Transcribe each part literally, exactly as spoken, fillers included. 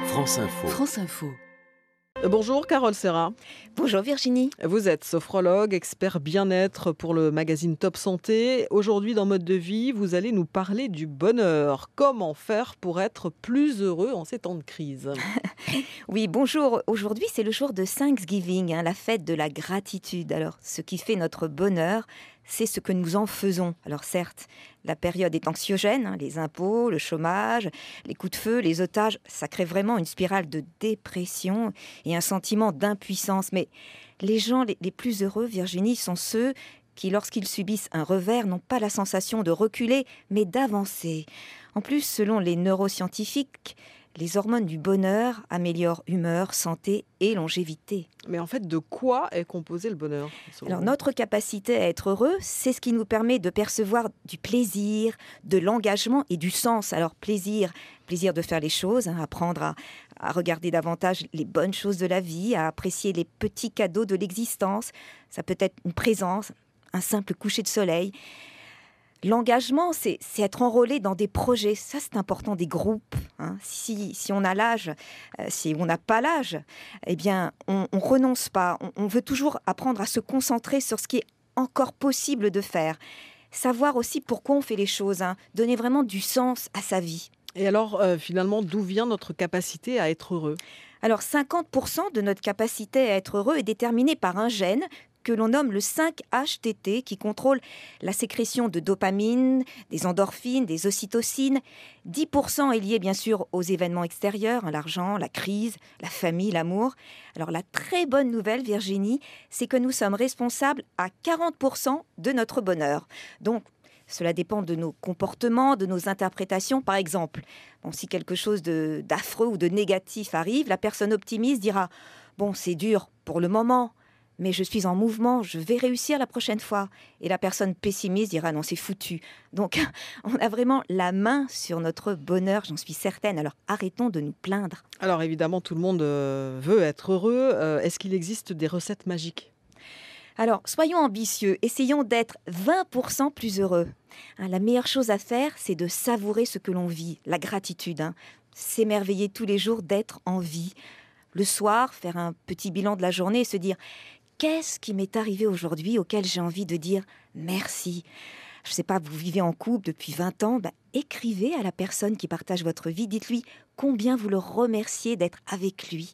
France Info. France Info. Bonjour Carole Serra. Bonjour Virginie. Vous êtes sophrologue, expert bien-être pour le magazine Top Santé. Aujourd'hui dans Mode de vie, vous allez nous parler du bonheur. Comment faire pour être plus heureux en ces temps de crise? Oui, bonjour. Aujourd'hui, c'est le jour de Thanksgiving, hein, la fête de la gratitude. Alors, ce qui fait notre bonheur, c'est ce que nous en faisons. Alors certes, la période est anxiogène, hein, les impôts, le chômage, les coups de feu, les otages, ça crée vraiment une spirale de dépression et un sentiment d'impuissance. Mais les gens les, les plus heureux, Virginie, sont ceux qui, lorsqu'ils subissent un revers, n'ont pas la sensation de reculer, mais d'avancer. En plus, selon les neuroscientifiques, les hormones du bonheur améliorent humeur, santé et longévité. Mais en fait, de quoi est composé le bonheur? Alors, notre capacité à être heureux, c'est ce qui nous permet de percevoir du plaisir, de l'engagement et du sens. Alors, plaisir, plaisir de faire les choses, hein, apprendre à, à regarder davantage les bonnes choses de la vie, à apprécier les petits cadeaux de l'existence. Ça peut être une présence, un simple coucher de soleil. L'engagement, c'est, c'est être enrôlé dans des projets. Ça, c'est important, des groupes. Hein. Si, si on a l'âge, euh, si on n'a pas l'âge, eh bien, on ne renonce pas. On, on veut toujours apprendre à se concentrer sur ce qui est encore possible de faire. Savoir aussi pourquoi on fait les choses. Hein. Donner vraiment du sens à sa vie. Et alors, euh, finalement, d'où vient notre capacité à être heureux? Alors, cinquante pour cent de notre capacité à être heureux est déterminée par un gène que l'on nomme le cinq H T T, qui contrôle la sécrétion de dopamine, des endorphines, des ocytocines. dix pour cent est lié bien sûr aux événements extérieurs, hein, l'argent, la crise, la famille, l'amour. Alors la très bonne nouvelle, Virginie, c'est que nous sommes responsables à quarante pour cent de notre bonheur. Donc, cela dépend de nos comportements, de nos interprétations. Par exemple, bon, si quelque chose de, d'affreux ou de négatif arrive, la personne optimiste dira « Bon, c'est dur pour le moment ». Mais je suis en mouvement, je vais réussir la prochaine fois. Et la personne pessimiste dira non, c'est foutu. Donc, on a vraiment la main sur notre bonheur, j'en suis certaine. Alors, arrêtons de nous plaindre. Alors, évidemment, tout le monde euh, veut être heureux. Euh, est-ce qu'il existe des recettes magiques? Alors, soyons ambitieux, essayons d'être vingt pour cent plus heureux. Hein, la meilleure chose à faire, c'est de savourer ce que l'on vit, la gratitude. Hein. S'émerveiller tous les jours d'être en vie. Le soir, faire un petit bilan de la journée et se dire qu'est-ce qui m'est arrivé aujourd'hui auquel j'ai envie de dire merci? Je ne sais pas, vous vivez en couple depuis vingt ans, ben, écrivez à la personne qui partage votre vie, dites-lui combien vous le remerciez d'être avec lui.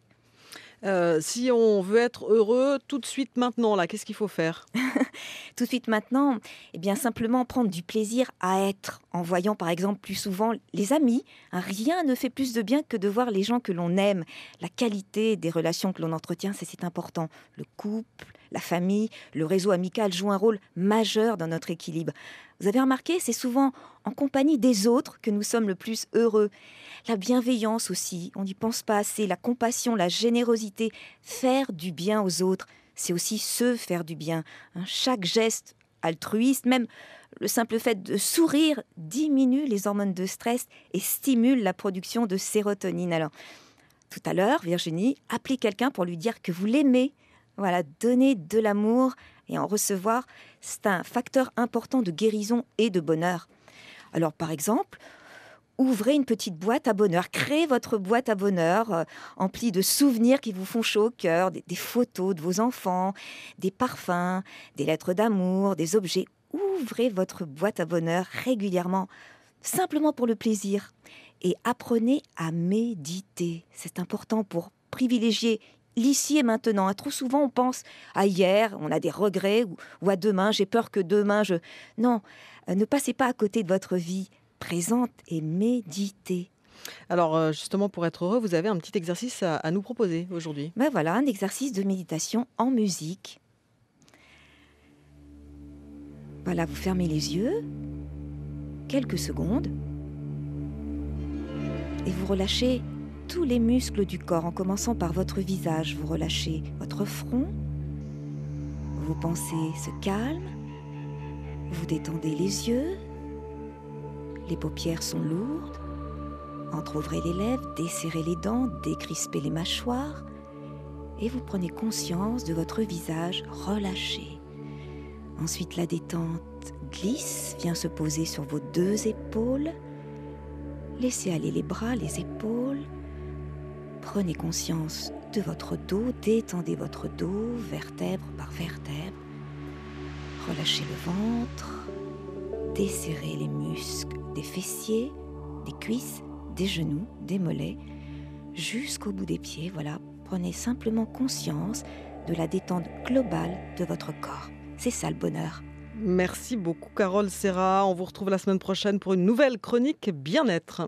Euh, si on veut être heureux tout de suite maintenant, là, qu'est-ce qu'il faut faire? Tout de suite maintenant, eh bien simplement prendre du plaisir à être, en voyant par exemple plus souvent les amis. Hein, rien ne fait plus de bien que de voir les gens que l'on aime. La qualité des relations que l'on entretient, c'est, c'est important. Le couple, la famille, le réseau amical jouent un rôle majeur dans notre équilibre. Vous avez remarqué, c'est souvent en compagnie des autres que nous sommes le plus heureux. La bienveillance aussi, on n'y pense pas assez. La compassion, la générosité, faire du bien aux autres, c'est aussi se faire du bien. Hein, chaque geste altruiste, même le simple fait de sourire, diminue les hormones de stress et stimule la production de sérotonine. Alors, tout à l'heure, Virginie, appelez quelqu'un pour lui dire que vous l'aimez. Voilà, donner de l'amour et en recevoir, c'est un facteur important de guérison et de bonheur. Alors, par exemple, ouvrez une petite boîte à bonheur, créez votre boîte à bonheur euh, emplie de souvenirs qui vous font chaud au cœur, des, des photos de vos enfants, des parfums, des lettres d'amour, des objets. Ouvrez votre boîte à bonheur régulièrement, simplement pour le plaisir. Et apprenez à méditer. C'est important pour privilégier l'ici et maintenant. Trop souvent, on pense à hier, on a des regrets, ou, ou à demain, j'ai peur que demain, je... Non, euh, ne passez pas à côté de votre vie présente et méditez. Alors, justement, pour être heureux, vous avez un petit exercice à, à nous proposer aujourd'hui. Ben voilà, un exercice de méditation en musique. Voilà, vous fermez les yeux, quelques secondes, et vous relâchez tous les muscles du corps, en commençant par votre visage. Vous relâchez votre front, vos pensées se calment, vous détendez les yeux, les paupières sont lourdes, entrouvrez les lèvres, desserrez les dents, décrispez les mâchoires, et vous prenez conscience de votre visage relâché. Ensuite, la détente glisse, vient se poser sur vos deux épaules. Laissez aller les bras, les épaules. Prenez conscience de votre dos, détendez votre dos, vertèbre par vertèbre. Relâchez le ventre, desserrez les muscles des fessiers, des cuisses, des genoux, des mollets, jusqu'au bout des pieds. Voilà, prenez simplement conscience de la détente globale de votre corps. C'est ça le bonheur. Merci beaucoup Carole Serra. On vous retrouve la semaine prochaine pour une nouvelle chronique bien-être.